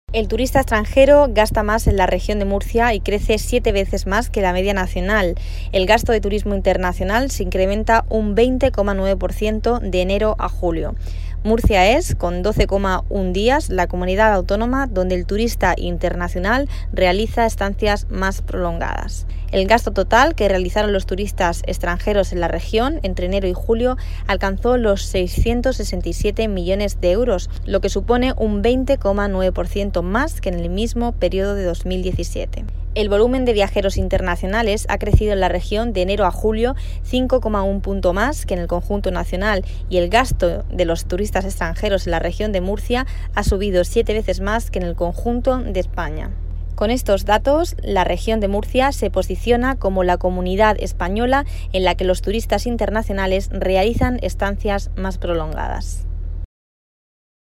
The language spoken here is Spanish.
El turista extranjero gasta más en la región de Murcia y crece 7 veces más que la media nacional. El gasto de turismo internacional se incrementa un 20,9% de enero a julio. Murcia es, con 12,1 días, la comunidad autónoma donde el turista internacional realiza estancias más prolongadas. El gasto total que realizaron los turistas extranjeros en la región entre enero y julio alcanzó los 667 millones de euros, lo que supone un 20,9% más que en el mismo periodo de 2017. El volumen de viajeros internacionales ha crecido en la región de enero a julio 5,1 punto más que en el conjunto nacional y el gasto de los turistas extranjeros en la región de Murcia ha subido 7 veces más que en el conjunto de España. Con estos datos, la región de Murcia se posiciona como la comunidad española en la que los turistas internacionales realizan estancias más prolongadas.